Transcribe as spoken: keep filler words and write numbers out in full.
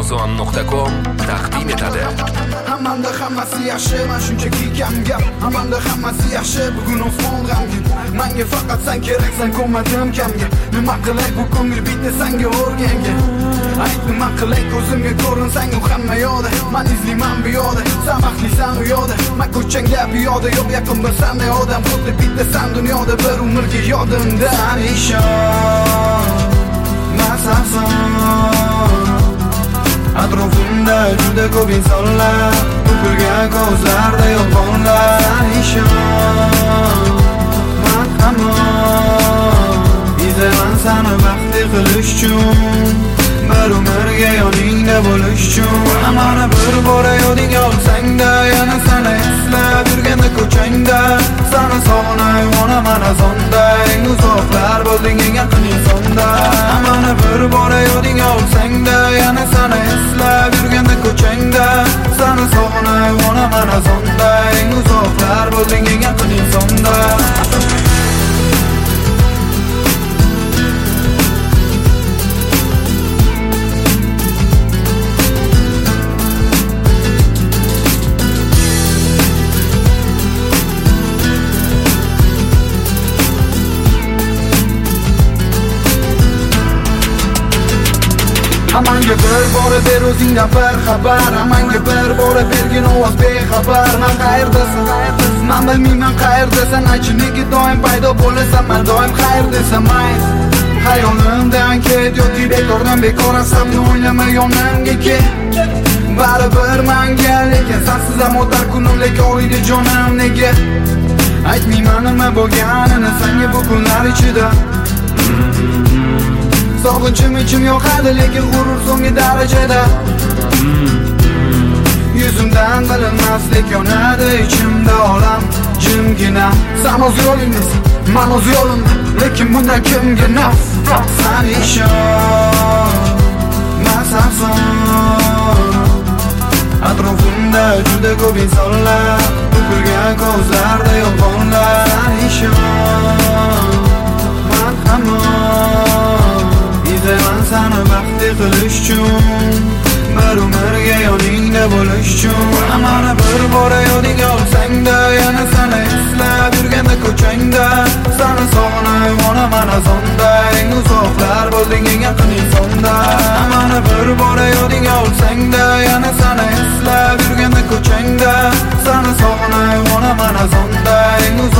amazon nuqta com taqdim etadi. Hammanda hammasi yaxshi, men shunchaki kam gap. Hammanda hammasi yaxshi, bugun osmon g'amgin. Menga faqat sen keraksan, ko'madim kamga. Nima qilay bu ko'ngil bitdi senga o'rganga. Ayt nima qilay ko'zimga ko'rinsang u hamma yo'da. Men izlayman bu yo'da, sen baxtlisan u yo'da. Men ko'changda bu yo'da yo'q, yaqinda senda odam xuddi bitta sen dunyoda bir umrga yodimda. Sen ishon, men sensan. Atrofimda juda ko'p insonlar, to'kilgan ko'zlarda yolg'onlar. Sen ishon, men hamon izlayman seni baxtli qilish uchun, bir umrga yoningda bo'lish uchun. Mana bir bora yodingga olsang-da, yana seni eslab yurganda ko'changda, seni sog'inay onaman azonda, eng uzoqlar bo'lding eng yaqin insonda. Mana bir bora yodingga olsang-da, yana seni eslab yurganda ko'changda, seni sog'inay onaman azonda, eng uzoqlar bo'lding eng yaqin insonda. Hamanga bir bora ber o'zingdan bir xabar, hamanga bir bora bergin ovoz bexabar. Men qayerdasan, qayerdasan? Men bilmayman qayerdasan. Aychi nega doim paydo bo'lasan, men doim qayerdasan? Mayz hayolimdan ket yoki bekordan bekor asamni o'ylama yonimga kel. Baribir menga lekin sensiz ham o'tar kunim, lekin oyda jonim nega? Aytmayman nima bo'lganini senga bu kunlar ichida. Sog'inchim ichim yo'qadi, lekin g'urur so'nggi darajada. Yuzimdan bilinmaslik yonadi ichimda, olam jimgina. Sen o'z yo'lingdasan, men o'z yo'limda, lekin bundan kimga naf? Sen ishon, men sensan. Atrofimda juda ko'p insonlar, to'kilgan ko'zlarda yolg'onlar. Sen ishon, men hamon izlayman seni baxtli qilish uchun, bir umrga yoningda bo'lish uchun. Mana bir bora yodingga olsang-da, yana seni eslab yurganda ko'changda, seni sog'inay onaman azonda, eng uzoqlar bo'lding eng yaqin insonda. Mana bir bora yodingga olsang-da, yana seni eslab yurganda ko'changda, seni sog'inay onaman azonda, eng